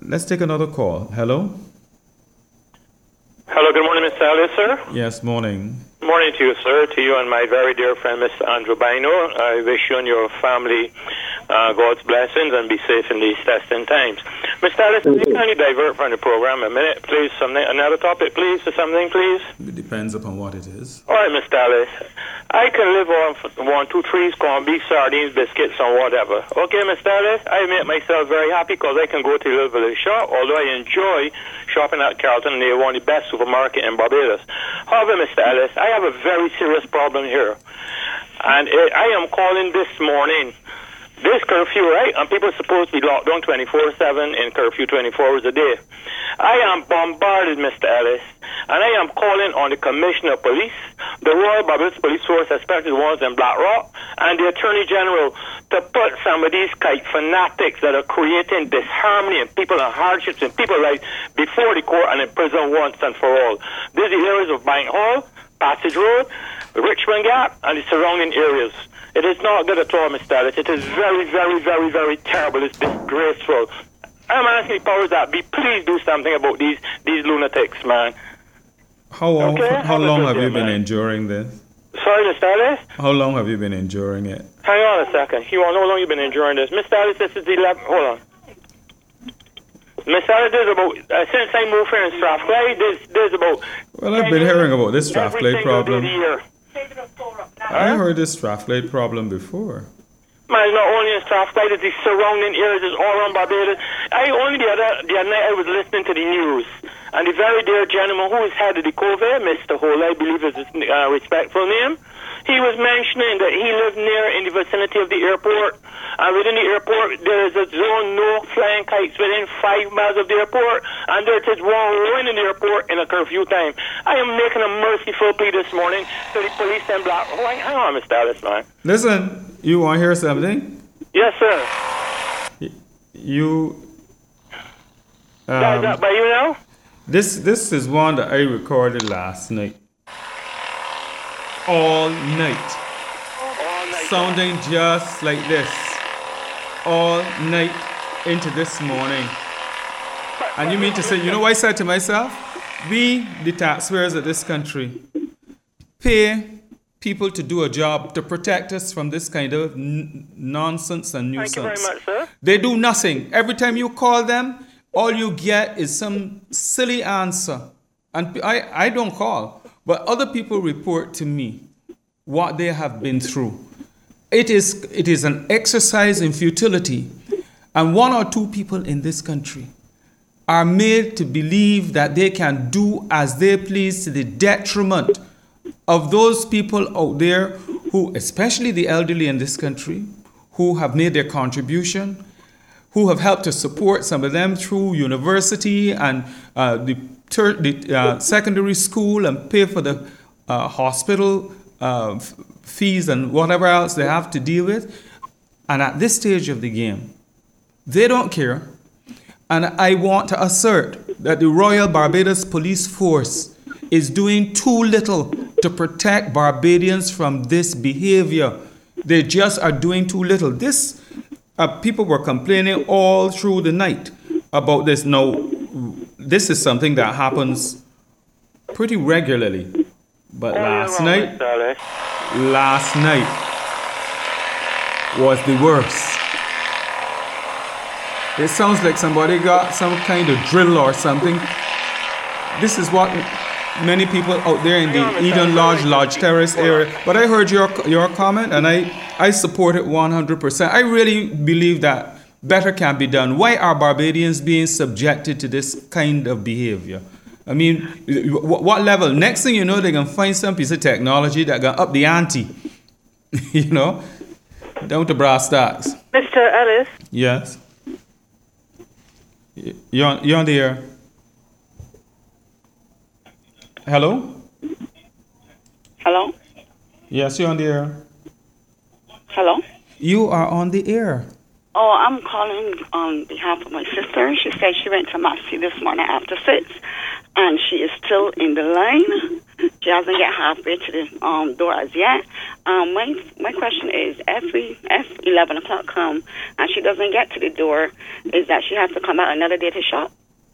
Let's take another call. Hello? Hello, good morning, Mr. Ellis, sir. Yes, morning. Morning to you, sir, to you and my very dear friend, Mr. Andrew Bino. I wish you and your family God's blessings and be safe in these testing times. Mr. Ellis, can you divert from the program a minute, please? Another topic, please, or something, please? It depends upon what it is. All right, Mr. Ellis. I can live on 1, 2, 3 corned beef, sardines, biscuits, and whatever. Okay, Mr. Ellis? I make myself very happy because I can go to a little village shop, although I enjoy shopping at Carlton, and they're one of the best supermarkets in Barbados. However, Mr. Ellis, I have a very serious problem here. And I am calling this morning. This curfew, right? And people are supposed to be locked down 24/7 in curfew 24 hours a day. I am bombarded, Mr. Ellis, and I am calling on the Commissioner of Police, the Royal Barbados Police Force, especially the ones in Black Rock, and the Attorney General to put some of these kite fanatics that are creating disharmony and people and hardships and people like before the court and in prison once and for all. These are the areas of Bank Hall, Passage Road, Richmond Gap, and the surrounding areas. It is not good at all, Mr. Ellis. It is very, very, very, very terrible. It's disgraceful. I'm asking the powers that be, please do something about these lunatics, man. How long have you been enduring this? Sorry, Mr. Ellis? How long have you been enduring it? Hang on a second. You want to know how long you've been enduring this? Mr. Ellis, this is the 11th. Hold on. Mr. Ellis, there's about, since I moved here in Strathclyde, there's about... Well, I've been hearing about this Strathclyde problem. Year. I heard this Strathclyde problem before. Man, not only in Strathclyde, it's the surrounding areas, it's all around Barbados. The other night I was listening to the news, and the very dear gentleman who is head of the COVID, Mr. Hole, I believe is his respectful name, he was mentioning that he lived near in the vicinity of the airport, and within the airport there is a zone no flying kites within 5 miles of the airport, and there is one ruin in the airport in a curfew time. I am making a merciful plea this morning to the police and Black. Hang on, Mr. Ellis, man. Listen, you want to hear something? Yes, sir. You. Is that by you now? This is one that I recorded last night. All night. Sounding just like this. All night into this morning. And you mean to say, you know what I said to myself? We, the taxpayers of this country, pay people to do a job to protect us from this kind of nonsense and nuisance. Thank you very much, sir. They do nothing. Every time you call them, all you get is some silly answer. And I don't call, but other people report to me what they have been through. It is an exercise in futility. And 1 or 2 people in this country are made to believe that they can do as they please to the detriment of those people out there who, especially the elderly in this country, who have made their contribution, who have helped to support some of them through university and the secondary school and pay for the hospital fees and whatever else they have to deal with. And at this stage of the game, they don't care. And I want to assert that the Royal Barbados Police Force is doing too little to protect Barbadians from this behavior. They just are doing too little. People were complaining all through the night about this. Now, this is something that happens pretty regularly. But last night was the worst. It sounds like somebody got some kind of drill or something. This is what many people out there in the Eden Lodge Terrace area. But I heard your comment, and I support it 100%. I really believe that better can be done. Why are Barbadians being subjected to this kind of behavior? I mean, what level? Next thing you know, they're going to find some piece of technology that going to up the ante. You know? Down to brass tacks. Mr. Ellis? Yes? You're on the air. Hello? Hello? Yes, you're on the air. Hello? You are on the air. Oh, I'm calling on behalf of my sister. She said she went to Massey this morning after 6, and she is still in the line She hasn't get halfway to the door as yet. My question is, if 11 o'clock come and she doesn't get to the door, is that she has to come out another day to shop?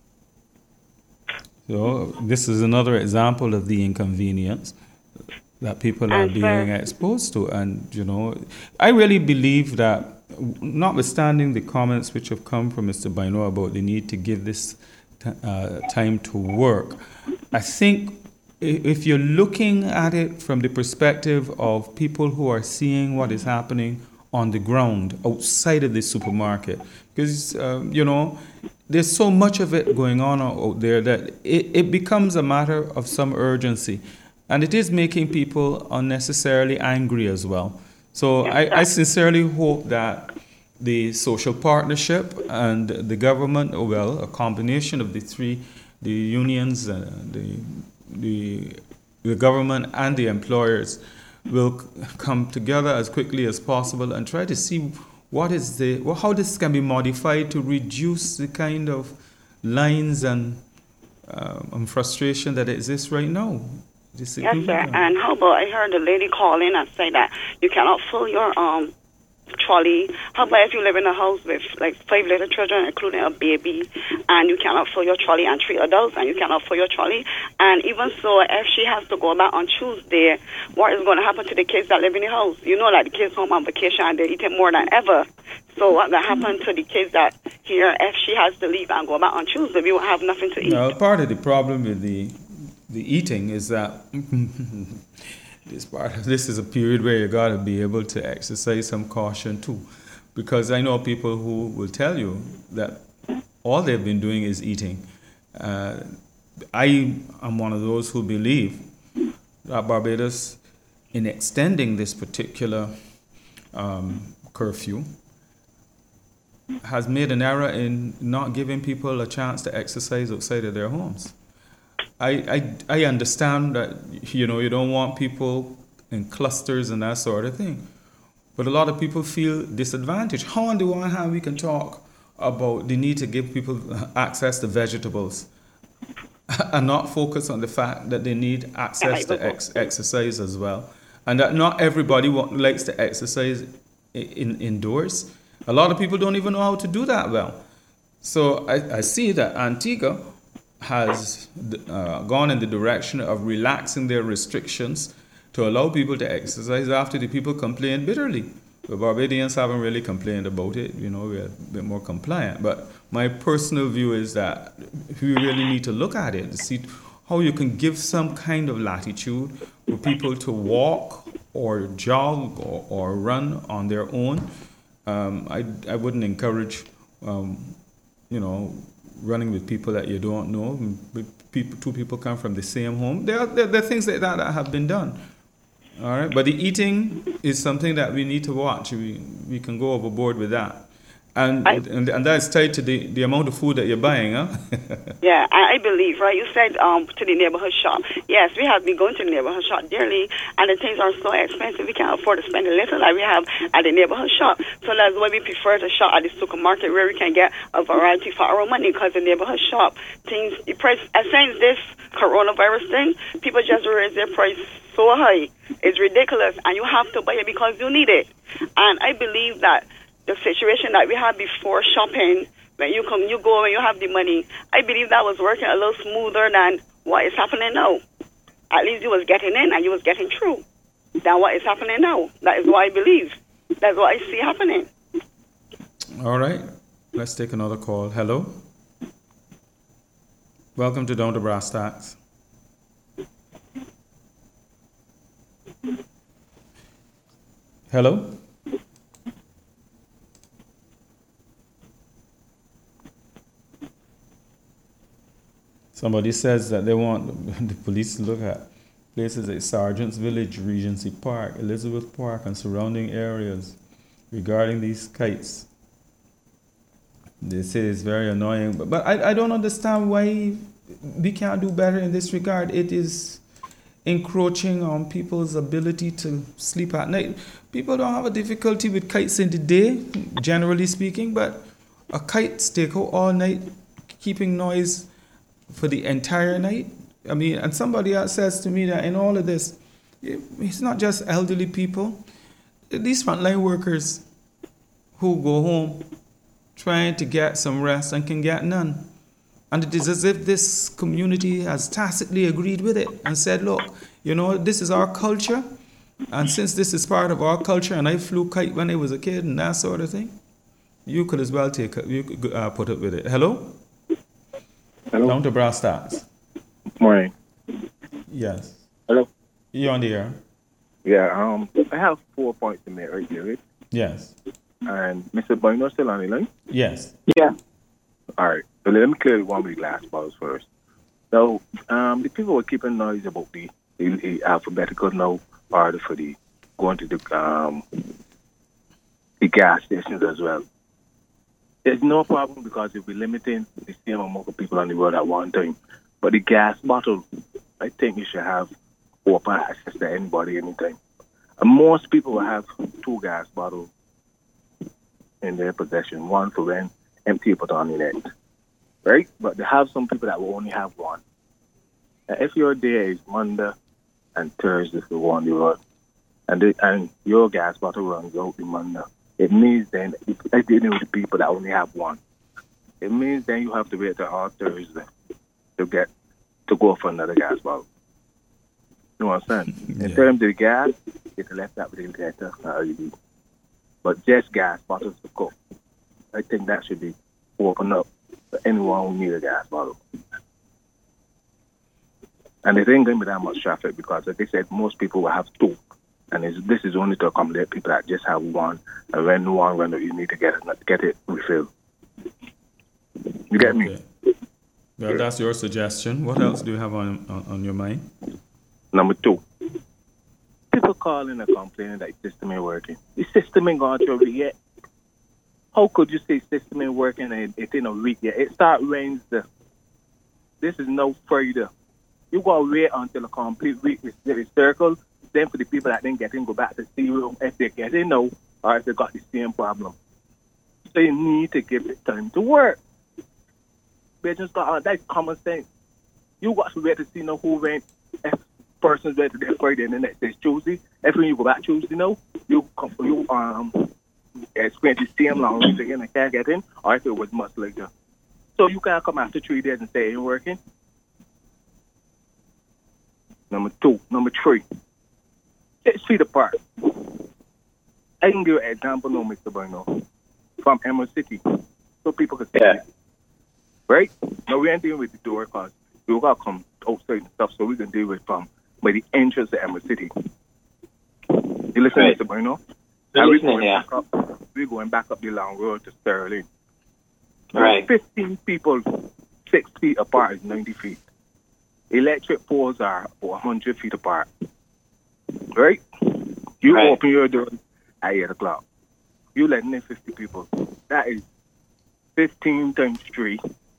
So this is another example of the inconvenience that people are being exposed to. And, I really believe that, notwithstanding the comments which have come from Mr. Baino about the need to give this time to work, I think if you're looking at it from the perspective of people who are seeing what is happening on the ground outside of the supermarket, because, there's so much of it going on out there that it becomes a matter of some urgency. And it is making people unnecessarily angry as well. So I sincerely hope that the social partnership and the government, a combination of the three, the unions, the government and the employers, will come together as quickly as possible and try to see how this can be modified to reduce the kind of lines and frustration that exists right now. Yes, sir. And how about, I heard a lady call in and say that you cannot fill your trolley. How about if you live in a house with like 5 little children, including a baby, and you cannot fill your trolley, and 3 adults, and you cannot fill your trolley? And even so, if she has to go back on Tuesday, what is going to happen to the kids that live in the house? Like the kids home on vacation and they're eating more than ever. So what's going to happen to the kids that here, if she has to leave and go back on Tuesday, we won't have nothing to eat? Now, part of the problem with the eating is that this is a period where you got to be able to exercise some caution too, because I know people who will tell you that all they've been doing is eating. I am one of those who believe that Barbados, in extending this particular curfew, has made an error in not giving people a chance to exercise outside of their homes. I understand that, you don't want people in clusters and that sort of thing. But a lot of people feel disadvantaged. How on the one hand we can talk about the need to give people access to vegetables and not focus on the fact that they need access to exercise as well. And that not everybody likes to exercise indoors. A lot of people don't even know how to do that well. So I see that Antigua has gone in the direction of relaxing their restrictions to allow people to exercise after the people complained bitterly. The Barbadians haven't really complained about it. We're a bit more compliant. But my personal view is that we really need to look at it to see how you can give some kind of latitude for people to walk or jog or run on their own. I wouldn't encourage, running with people that you don't know. Two people come from the same home. There are things like that have been done. All right, but the eating is something that we need to watch. We can go overboard with that. And that's tied to the amount of food that you're buying, huh? Yeah, I believe, right? You said to the neighborhood shop. Yes, we have been going to the neighborhood shop dearly, and the things are so expensive, we can't afford to spend the little that we have at the neighborhood shop. So that's why we prefer to shop at the supermarket where we can get a variety for our money, because the neighborhood shop, the price, as since this coronavirus thing, people just raise their price so high. It's ridiculous, and you have to buy it because you need it. And I believe that the situation that we had before shopping, when you go when you have the money, I believe that was working a little smoother than what is happening now. At least you was getting in and you was getting through than what is happening now. That is what I believe. That's what I see happening. All right. Let's take another call. Hello. Welcome to Down to Brass Tacks. Hello. Somebody says that they want the police to look at places like Sergeant's Village, Regency Park, Elizabeth Park, and surrounding areas regarding these kites. They say it's very annoying, but I don't understand why we can't do better in this regard. It is encroaching on people's ability to sleep at night. People don't have a difficulty with kites in the day, generally speaking, but a kite take out all night, keeping noise for the entire night. I mean, and somebody else says to me that in all of this, it's not just elderly people. These frontline workers who go home trying to get some rest and can get none. And it is as if this community has tacitly agreed with it and said, look, this is our culture. And since this is part of our culture, and I flew kite when I was a kid and that sort of thing, you could as well put up with it. Hello? Hello? Down to brass tacks. Morning. Yes. Hello? You on the air? Yeah, I have 4 points to make right here. Yes. And Mr. Boyno still on the line? Yes. Yeah. All right. So let me clear one of the glass bottles first. So the people were keeping noise about the alphabetical no order for the going to the gas stations as well. There's no problem because if we're limiting the same amount of people on the road at one time. But the gas bottle, I think you should have open access to anybody anytime. And most people will have 2 gas bottles in their possession, one for when empty put on the net. Right? But they have some people that will only have one. And if your day is Monday and Thursday for one the road, and your gas bottle runs out the Monday, it means then it's dealing with the people that only have one. It means then you have to wait till all Thursday to go for another gas bottle. You know what I'm saying? In terms of the gas, it's left that with the letter, LED. But just gas bottles to cook, I think that should be opened up for anyone who needs a gas bottle. And it ain't going to be that much traffic because, like I said, most people will have 2. And this is only to accommodate people that just have one. And when one runs out, you need to get it refilled. You get me? Well, that's your suggestion. What else do you have on your mind? Number 2. People calling and complaining that the system ain't working. The system ain't gone through it yet. How could you say system ain't working and it ain't a week yet? It start Wednesday. This is no further. You got to wait until a complete week is circled. Then for the people that didn't get in, go back to 0 if they get in now or if they got the same problem. So you need to give it time to work. They just got that's common sense. You got to wait to see who went. If person's ready to get Friday and the next day is Tuesday. If when you go back Tuesday, you experience the same long route again and can't get in, or if it was much later. So you can't come after 3 days and say it ain't working. Number 3. 6 feet apart. I can give you an example now, Mr. Bruno, from Emerald City, so people can see it. Right? Now, we ain't dealing with the door because we got to come outside and stuff, so we can deal with from by the entrance to Emerald City. You listen, right, Mr. Bruno? We're going back up the long road to Sterling. Right. 15 people, 6 feet apart is 90 feet. Electric poles are 100 feet apart. Right? You open your door at 8 o'clock. You letting in 50 people. That is 15 times 3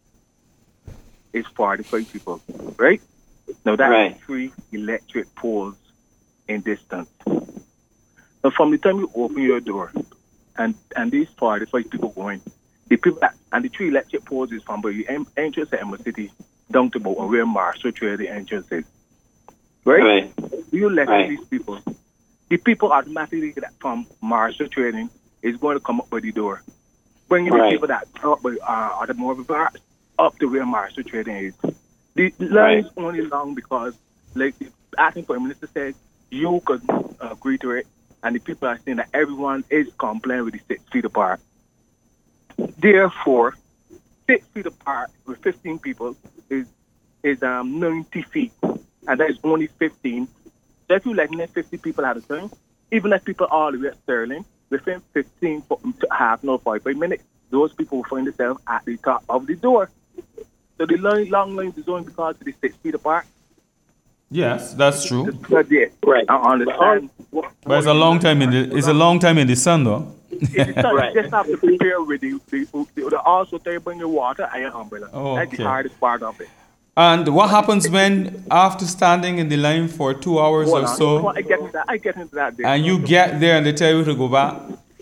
is 45 people. Right? Now that is 3 electric poles in distance. Now from the time you open your door and these 45 people going, the people and the 3 electric poles is from the entrance to Emerald City down to about where Marshall Trail the entrance is. Right? You let these people. The people automatically that from Marshall Trading is going to come up by the door. Bring the people that up by automotive parts up to where Marshall Trading is. The line is only long because, like the acting Prime Minister said, you could agree to it, and the people are saying that everyone is complying with the 6 feet apart. Therefore, 6 feet apart with 15 people is 90 feet. And that is only 15. So if you let 50 people at a time, even if people all the way at Sterling, within 15 to half an hour, 45 minutes, those people will find themselves at the top of the door. So the long lines is only because of the 6 feet apart. Yes, that's true. Right. I understand. But it's a long time in the sun, though. You just have to prepare with the also they bring your water and your umbrella. That's the hardest part of it. And what happens when, after standing in the line for 2 hours or so, I get into that and you get there and they tell you to go back?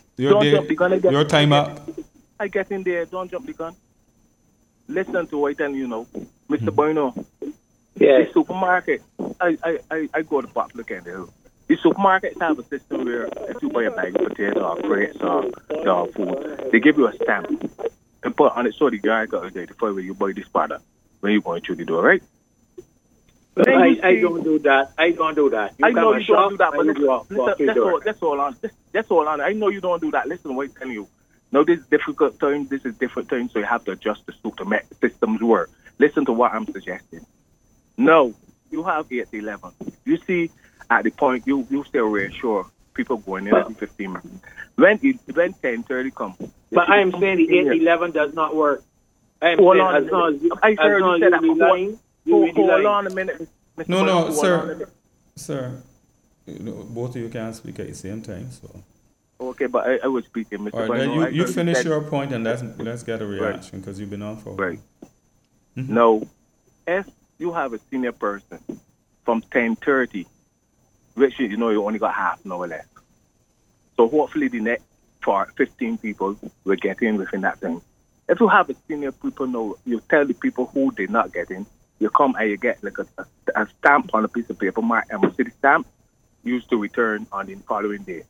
Your time up? I get in there, don't jump the gun. Listen to what I tell you, Mr. Bueno. The supermarket, I go to Poplar Hill. The supermarkets have a system where if you buy a bag of potatoes or grapes or dog food, they give you a stamp and put on it so the guy got identify where you buy this product when you're going through the door, right? But I don't do that. I don't do that. I know you don't do that, but that's all on. I know you don't do that. Listen to what I'm telling you. No, this is difficult time. This is different time, so you have to adjust the suit to make the systems work. Listen to what I'm suggesting. No, you have 8 to 11. You see, at the point, you still reassure people going in every 15 minutes. When 10:30 comes. But I am saying the 8 to 11 does not work. I am hold saying on. As long as you said that before. lying, Hold on a minute. Mr. No, sir. Sir, both of you can't speak at the same time, so. Okay, but I was speaking, Mr. All right, you finish your point and let's get a reaction because you've been on for a while. Right. Mm-hmm. No, if you have a senior person from 10:30, which you only got half an hour left. So hopefully the next 15 people will get in within that time. If you have a senior people know, you tell the people who did not get in, you come and you get like a stamp on a piece of paper, marked city stamp, used to return on the following day.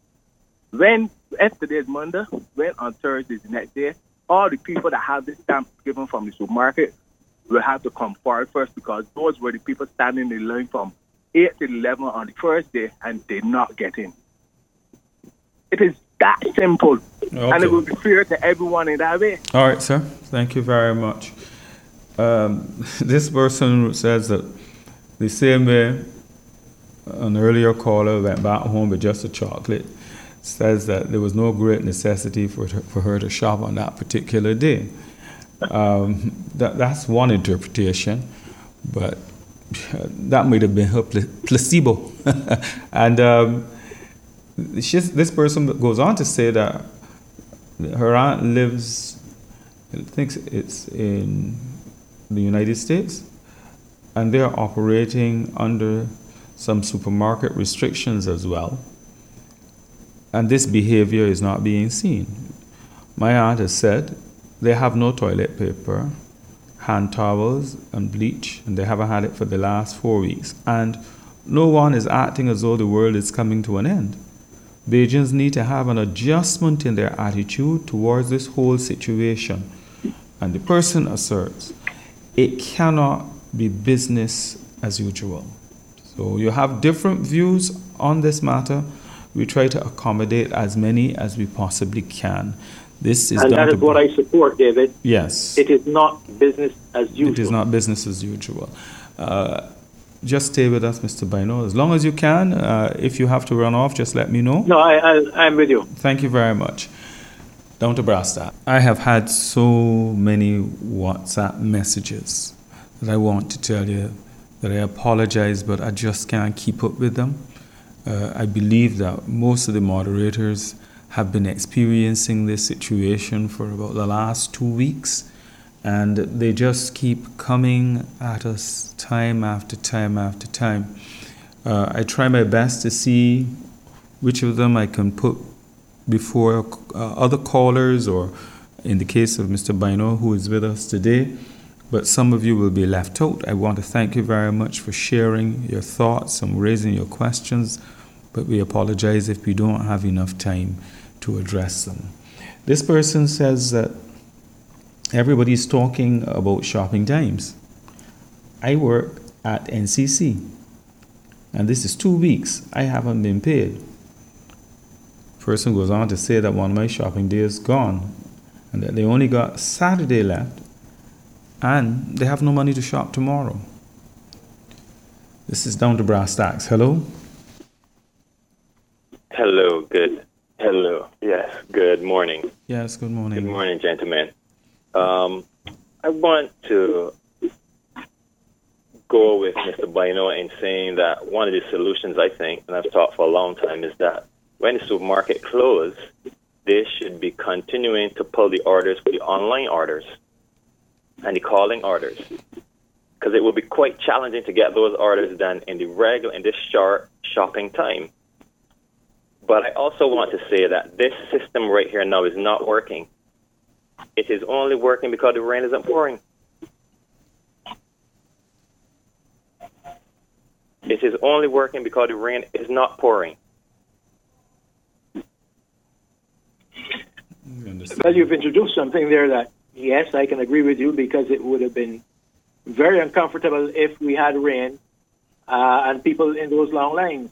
If today is Monday, when on Thursday is the next day, all the people that have this stamp given from the supermarket will have to come forward first because those were the people standing in line from 8 to 11 on the first day and did not get in. It is that simple. Okay. And it will be fair to everyone in that way. All right, sir. Thank you very much. This person says that the same way an earlier caller went back home with just a chocolate, says that there was no great necessity for her to shop on that particular day. That's one interpretation, but that might have been her placebo. And this person goes on to say that her aunt lives, I think it's in the United States, and they're operating under some supermarket restrictions as well. And this behavior is not being seen. My aunt has said they have no toilet paper, hand towels, and bleach, and they haven't had it for the last 4 weeks. And no one is acting as though the world is coming to an end. Bajans need to have an adjustment in their attitude towards this whole situation. And the person asserts, it cannot be business as usual. So you have different views on this matter. We try to accommodate as many as we possibly can. This is and that is what I support, David. Yes. It is not business as usual. It is not business as usual. Just stay with us, Mr. Bino, as long as you can. If you have to run off, just let me know. No, I'm with you. Thank you very much. Down to brass tack. I have had so many WhatsApp messages that I want to tell you that I apologize, but I just can't keep up with them. I believe that most of the moderators have been experiencing this situation for about the last 2 weeks, and they just keep coming at us time after time after time. I try my best to see which of them I can put before other callers, or in the case of Mr. Bino, who is with us today, but some of you will be left out. I want to thank you very much for sharing your thoughts and raising your questions, but we apologize if we don't have enough time to address them. This person says that everybody's talking about shopping times. I work at NCC, and this is 2 weeks. I haven't been paid. Person goes on to say that one of my shopping days is gone, and that they only got Saturday left, and they have no money to shop tomorrow. This is down to brass tacks. Hello? Hello, hello. Yes, good morning. Yes, good morning. Good morning, gentlemen. I want to go with Mr. Bino in saying that one of the solutions, I think, and I've talked for a long time, is that when the supermarket closes, they should be continuing to pull the orders for the online orders and the calling orders, because it will be quite challenging to get those orders done in this short shopping time. But I also want to say that this system right here now is not working. It is only working because the rain isn't pouring. It is only working because the rain is not pouring. Well, you've introduced something there that, yes, I can agree with you, because it would have been very uncomfortable if we had rain and people in those long lines.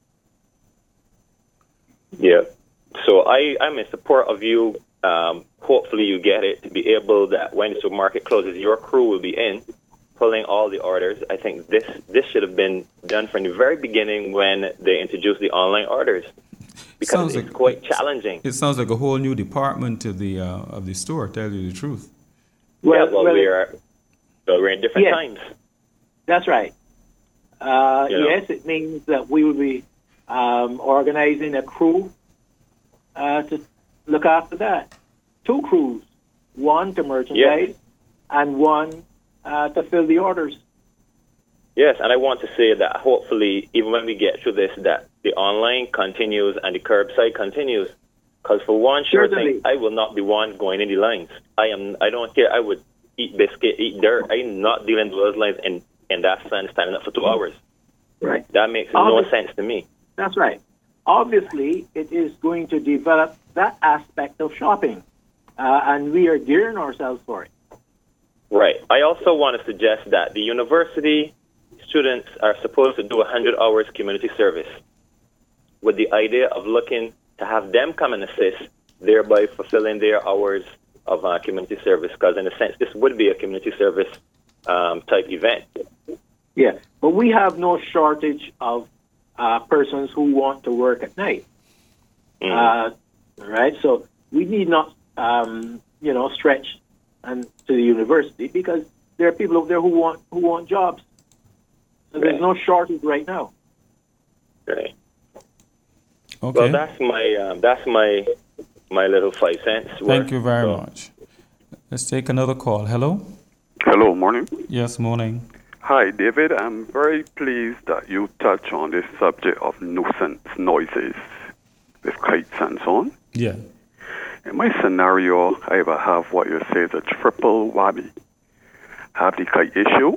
Yeah. So I'm in support of you. Hopefully you get it to be able that when the supermarket closes, your crew will be in pulling all the orders. I think this should have been done from the very beginning when they introduced the online orders, because it's quite challenging. It sounds like a whole new department of the store, tell you the truth. Well, we're in different times. That's right. Yes, it means that we will be organizing a crew to look after that. 2 crews, one to merchandise and one to fill the orders. Yes, and I want to say that hopefully, even when we get through this, that the online continues and the curbside continues. Because for one sure thing, I will not be one going in the lines. I don't care. I would eat biscuit, eat dirt. I'm not dealing with those lines in that sun, standing up for 2 hours. Right. That makes no sense to me. That's right. Obviously, it is going to develop that aspect of shopping, and we are gearing ourselves for it. Right. I also want to suggest that the university students are supposed to do 100 hours community service, with the idea of looking to have them come and assist, thereby fulfilling their hours of community service, because in a sense, this would be a community service type event. Yeah, but we have no shortage of persons who want to work at night. Right? So we need not, stretch to the university, because there are people over there who want jobs. So there's no shortage right now. Right. Okay. Well, that's my little 5 cents. Thank you very much. Let's take another call. Hello. Hello. Morning. Yes. Morning. Hi, David. I'm very pleased that you touch on this subject of nuisance noises with kites and so on. Yeah. In my scenario, I ever have what you say is a triple whammy. Have the kite issue.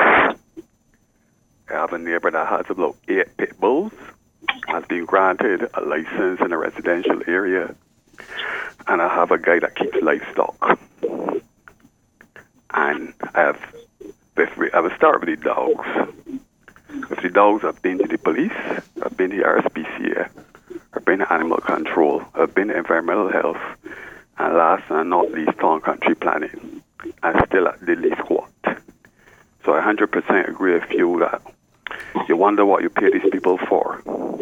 I have a neighbor that has about 8 pit bulls, has been granted a license in a residential area, and I have a guy that keeps livestock. And I will start with the dogs. With the dogs, I've been to the police, I've been to the RSPCA, I've been to animal control, I've been to environmental health, and last and not least, town country planning, and still at the least squat. So I 100% agree with you that you wonder what you pay these people for.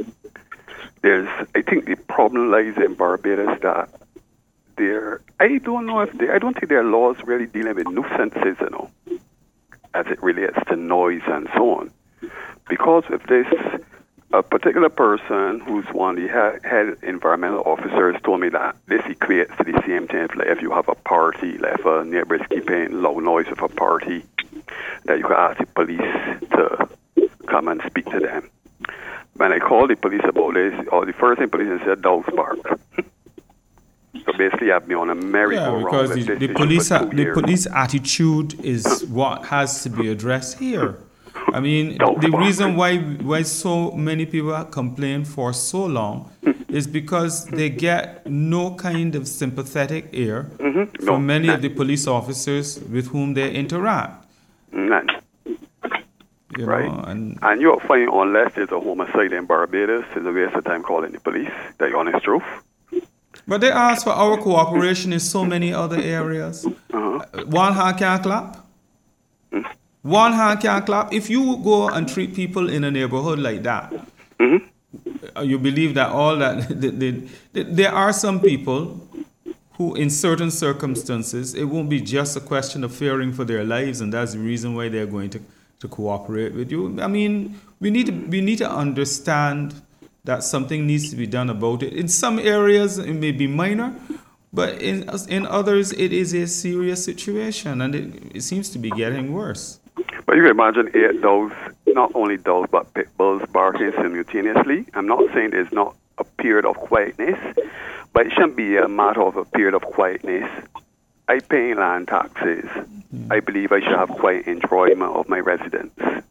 I think the problem lies in Barbados that I don't think their laws really dealing with nuisances, as it relates to noise and so on. Because of this, a particular person who's one of the head environmental officers told me that this equates to the same thing if you have a party, like if a neighbor is keeping loud noise of a party, that you can ask the police to come and speak to them. When I called the police about this, the first thing police said, dogs bark. So basically, I've been on a merry-go-round because with this the police attitude is what has to be addressed here. I mean, the reason why so many people complain for so long is because they get no kind of sympathetic ear from many of the police officers with whom they interact. None. Right. And you'll find, unless there's a homicide in Barbados, it's a waste of time calling the police. That's the honest truth. But they ask for our cooperation in so many other areas. One hand can't clap. One hand can't clap. If you go and treat people in a neighborhood like that, you believe that all that... there are some people who, in certain circumstances, it won't be just a question of fearing for their lives, and that's the reason why they're going to cooperate with you. I mean, we need to understand that something needs to be done about it. In some areas, it may be minor, but in others, it is a serious situation, and it seems to be getting worse. But you can imagine 8 dogs, not only dogs, but pit bulls barking simultaneously. I'm not saying there's not a period of quietness, but it shouldn't be a matter of a period of quietness. I pay land taxes. I believe I should have quiet enjoyment of my residence.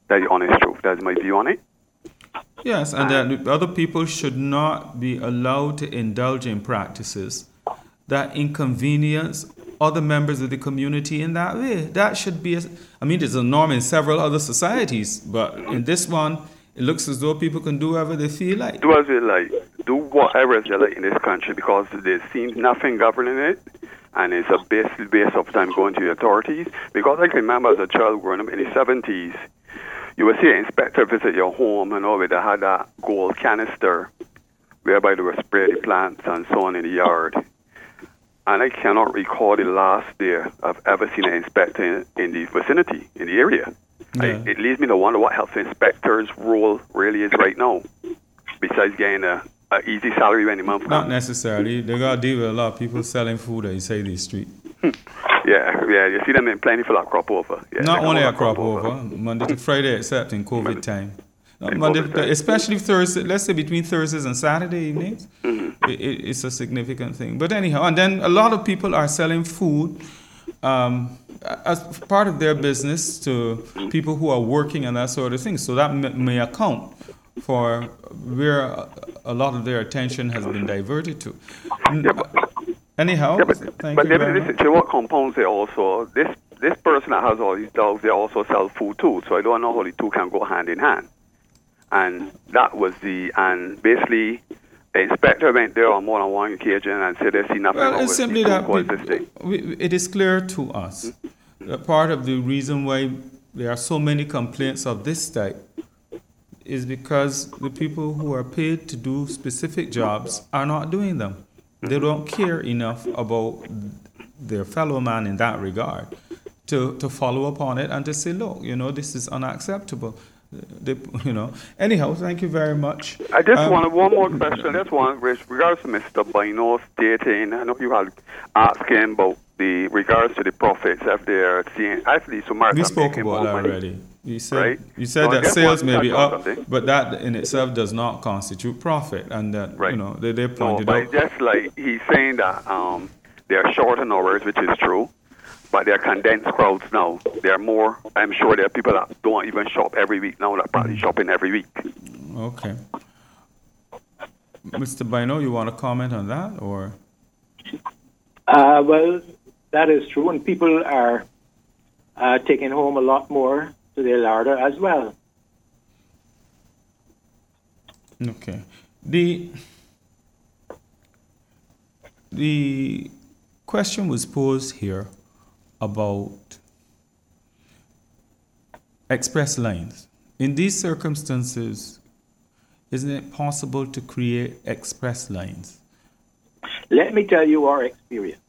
That's the honest truth. That's my view on it. Yes, and that other people should not be allowed to indulge in practices that inconvenience other members of the community in that way. That should be, there's a norm in several other societies, but in this one, it looks as though people can do whatever they feel like. Do as they like. Do whatever they like in this country because there seems nothing governing it, and it's a waste of time going to the authorities. Because I can remember as a child growing up in the 70s, you would see an inspector visit your home and all, they had that gold canister whereby they would spray the plants and so on in the yard. And I cannot recall the last day I've ever seen an inspector in the vicinity, in the area. Yeah. It leads me to wonder what health inspector's role really is right now, besides getting a easy salary when the month comes. Not necessarily. They got to deal with a lot of people selling food inside the street. Yeah, you see them in plentiful at crop over. Yeah, not only at crop over, Monday to Friday, except in COVID time. Especially Thursday, let's say between Thursdays and Saturday evenings, it's a significant thing. But anyhow, and then a lot of people are selling food as part of their business to people who are working and that sort of thing. So that may account for where a lot of their attention has been diverted to. Anyhow, thank you very much. What compounds it also, this person that has all these dogs, they also sell food too. So I don't know how the two can go hand in hand. And that was and basically the inspector went there on more than one occasion and said they see nothing wrong with simply that it is clear to us that part of the reason why there are so many complaints of this type is because the people who are paid to do specific jobs are not doing them. They don't care enough about their fellow man in that regard to follow up on it and to say, look, this is unacceptable. Anyhow, thank you very much. I just wanted one more question. Just one with regards to Mr. Bino stating, I know you had asked him about the regards to the profits if they are seeing actually we spoke about that already. You said right? You said that sales may be up, but that in itself does not constitute profit, and that they pointed out. Just like he's saying that they are short on hours, which is true. But they're condensed crowds now. They're more, I'm sure there are people that don't even shop every week now that are probably shopping every week. Okay. Mr. Bino, you want to comment on that? Or? Well, that is true. And people are taking home a lot more to their larder as well. Okay. The question was posed here about express lines. In these circumstances, isn't it possible to create express lines? Let me tell you our experience.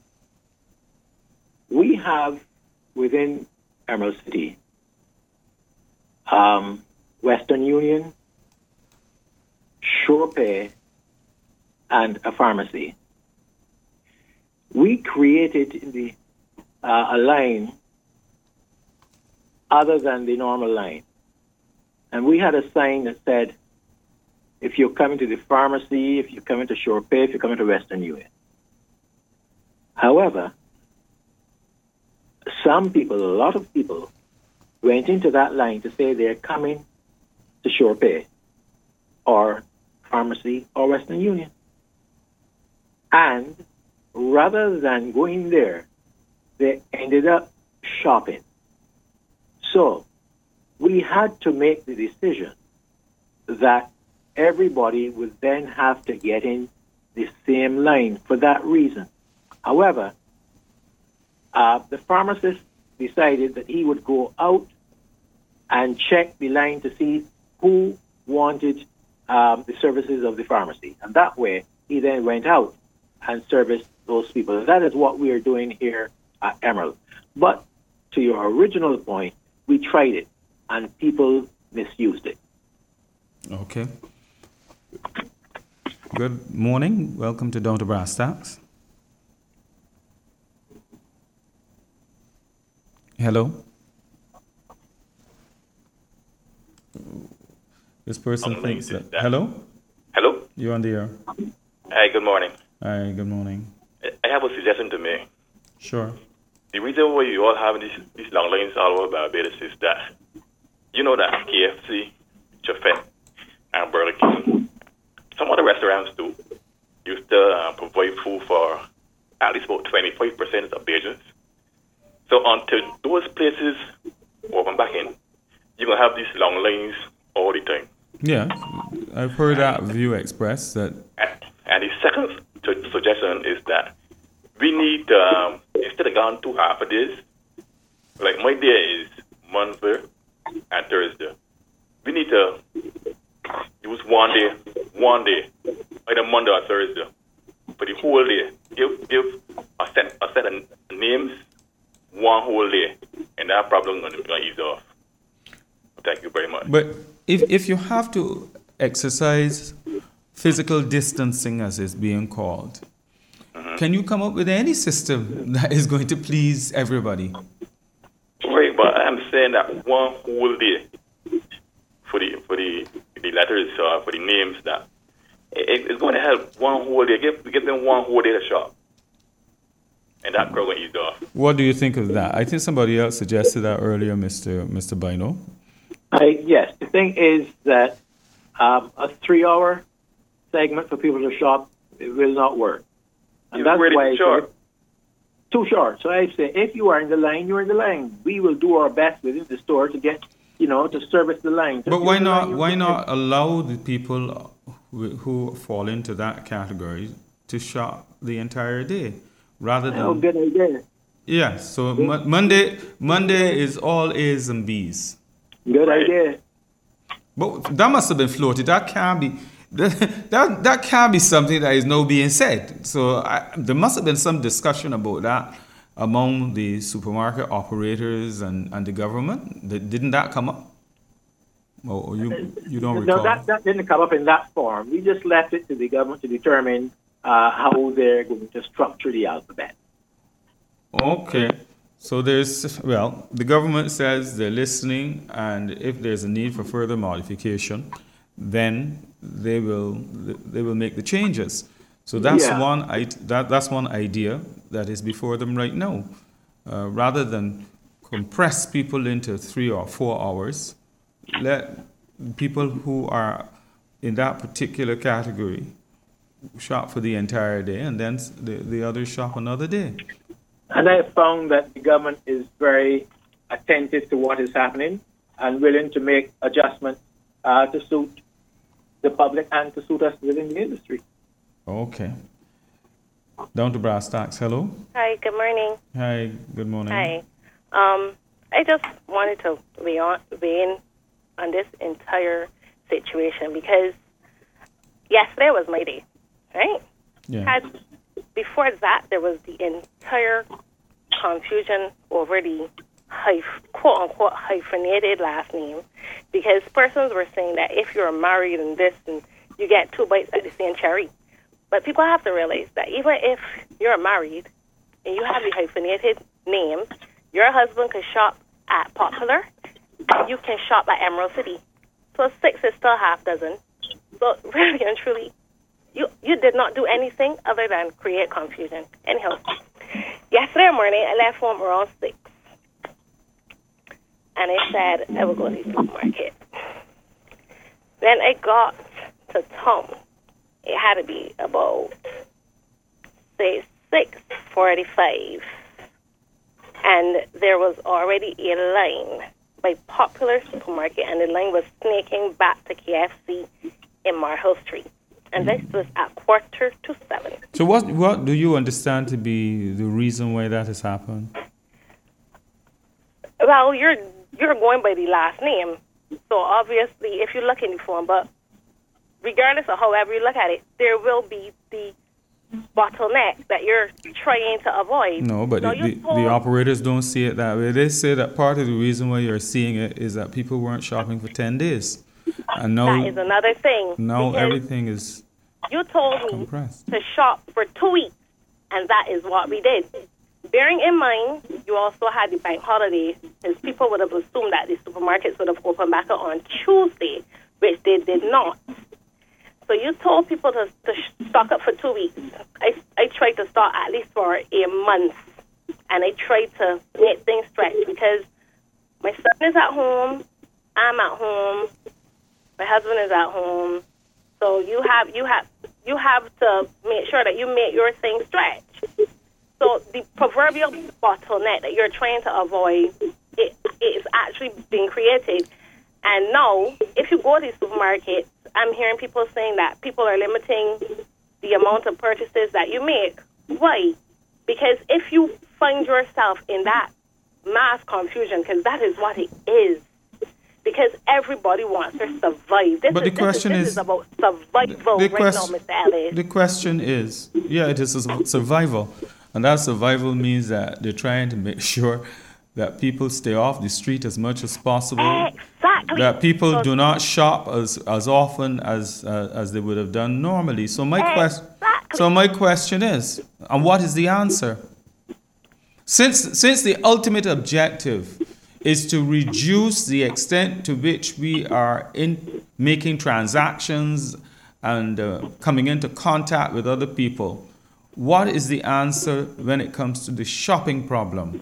We have within Emerald City, Western Union, SurePay, and a pharmacy. We created a line other than the normal line. And we had a sign that said, if you're coming to the pharmacy, if you're coming to SurePay, if you're coming to Western Union. However, a lot of people, went into that line to say they're coming to SurePay or pharmacy or Western Union. And rather than going there, they ended up shopping. So we had to make the decision that everybody would then have to get in the same line for that reason. However, the pharmacist decided that he would go out and check the line to see who wanted the services of the pharmacy. And that way, he then went out and serviced those people. That is what we are doing here at Emerald. But to your original point, we tried it, and people misused it. Okay. Good morning. Welcome to Down to Brass Tacks. Hello. This person thinks that. Hello? Hello? You're on the air. Hi, good morning. Hi, good morning. I have a suggestion to make. Sure. The reason why you all have these long lines all over Barbados is that you know that KFC, Chafet, and Burger King, some other restaurants too, used to provide food for at least about 25% of Bajans. So until those places open back in, you're going to have these long lines all the time. Yeah, I've heard that view expressed. That. And the second suggestion is that we need, instead of going 2 half a days, like my day is Monday and Thursday, we need to use one day, either Monday or Thursday, for the whole day. Give a set of names one whole day, and that problem is going to ease off. Thank you very much. But if you have to exercise physical distancing, as it's being called, can you come up with any system that is going to please everybody? Right, but I'm saying that one whole day for the letters, for the names, that it's going to help one whole day. Give them one whole day to shop, and that crowd will ease off. What do you think of that? I think somebody else suggested that earlier, Mr. Bino. Yes, the thing is that a 3-hour segment for people to shop, it will not work. And that's why short. Too short. So I say, if you are in the line, you're in the line. We will do our best within the store to get, to service the line. But why not allow the people who fall into that category to shop the entire day rather than? Oh, good idea. Yeah. So Monday is all A's and B's. Good idea. But that must have been floated. That can't be. That can't be something that is now being said. So there must have been some discussion about that among the supermarket operators and the government. Didn't that come up? Or you don't recall? No, that didn't come up in that form. We just left it to the government to determine how they're going to structure the alphabet. Okay. So the government says they're listening, and if there's a need for further modification, then they will make the changes. So that's that's one idea that is before them right now. Rather than compress people into 3 or 4 hours, let people who are in that particular category shop for the entire day, and then the others shop another day. And I have found that the government is very attentive to what is happening and willing to make adjustments to suit the public and to suit us within the industry. Okay. Down to brass tacks. Hello. Hi, good morning. Hi, good morning. Hi. I just wanted to weigh in on this entire situation because yesterday was my day, right? Yeah. Before that, there was the entire confusion over the quote-unquote hyphenated last name, because persons were saying that if you're married and this, and you get 2 bites at the same cherry. But people have to realize that even if you're married and you have the hyphenated name, your husband can shop at Popular, you can shop at Emerald City. So 6 is still half dozen. So really and truly, you did not do anything other than create confusion. Anyhow, yesterday morning, I left home around 6. And I said I would go to the supermarket. Then I got to town. It had to be about, say, 6:45. And there was already a line by Popular Supermarket, and the line was snaking back to KFC in Marhill Street. And this was at 6:45. So what do you understand to be the reason why that has happened? Well, you're going by the last name. So obviously, if you look in the form, but regardless of however you look at it, there will be the bottleneck that you're trying to avoid. No, but the operators don't see it that way. They say that part of the reason why you're seeing it is that people weren't shopping for 10 days. And now, that is another thing. Now everything is You told me compressed. to shop for 2 weeks, and that is what we did. Bearing in mind, you also had the bank holiday, because people would have assumed that the supermarkets would have opened back up on Tuesday, which they did not. So you told people to stock up for 2 weeks. I tried to start at least for a month, and I tried to make things stretch because my son is at home, I'm at home, my husband is at home, so you have to make sure that you make your thing stretch. So the proverbial bottleneck that you're trying to avoid, it is actually being created. And now, if you go to the supermarket, I'm hearing people saying that people are limiting the amount of purchases that you make. Why? Because if you find yourself in that mass confusion, because that is what it is, because everybody wants to survive. This is about survival right now, Mr. Ellis. The question is, it is survival. And that survival means that they're trying to make sure that people stay off the street as much as possible. Exactly. That people do not shop as often as they would have done normally. So my question is, and what is the answer? Since the ultimate objective is to reduce the extent to which we are making transactions and coming into contact with other people, what is the answer when it comes to the shopping problem?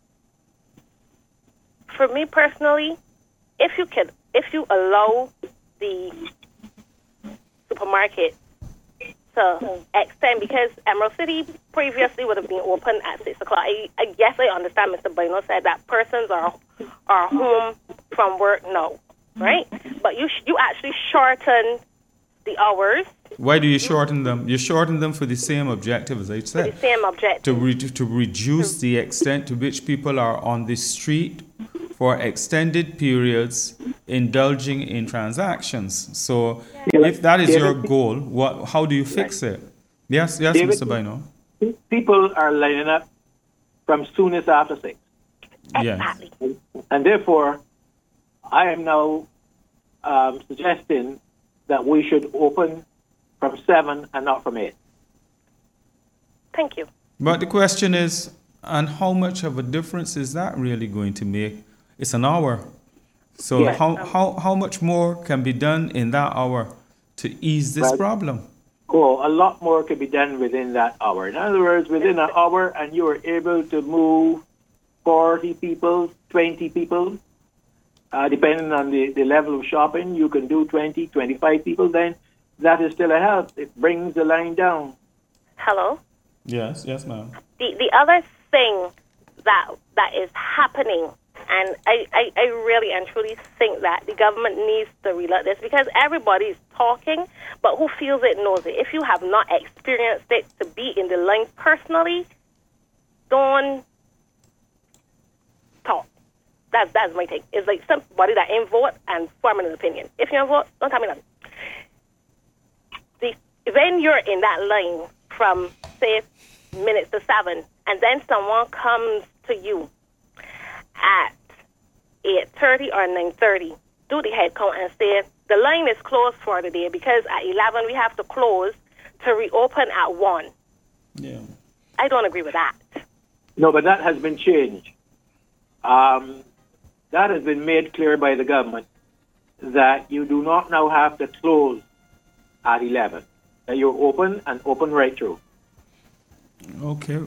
For me personally, if you allow the supermarket to extend, because Emerald City previously would have been open at 6 o'clock. I guess I understand Mr. Bino said that persons are home from work now, right? But you actually shorten the hours. Why do you shorten them? You shorten them for the same objective, as I said. For the same objective. To reduce the extent to which people are on the street for extended periods indulging in transactions. So if that is your goal, how do you fix it? Yes, David, Mr. Bino. People are lining up from soonest after 6. Yes. And therefore, I am now suggesting that we should open from 7 and not from 8. Thank you. But the question is, and how much of a difference is that really going to make? It's an hour. So yes. how much more can be done in that hour to ease this problem? Oh, a lot more can be done within that hour. In other words, within an hour, and you are able to move 40 people, 20 people, depending on the level of shopping, you can do 20, 25 people, then that is still a help. It brings the line down. Hello? Yes, ma'am. The other thing that is happening, and I really and truly think that the government needs to relook this, because everybody is talking, but who feels it knows it. If you have not experienced it to be in the line personally, don't talk. That's my take. It's like somebody that ain't vote and forming an opinion. If you don't vote, don't tell me nothing. When you're in that line from, say, minutes to 7, and then someone comes to you at 8:30 or 9:30, do the head count and say, the line is closed for the day because at 11 we have to close to reopen at 1. Yeah. I don't agree with that. No, but that has been changed. That has been made clear by the government that you do not now have to close at 11. That you're open and open right through. Okay.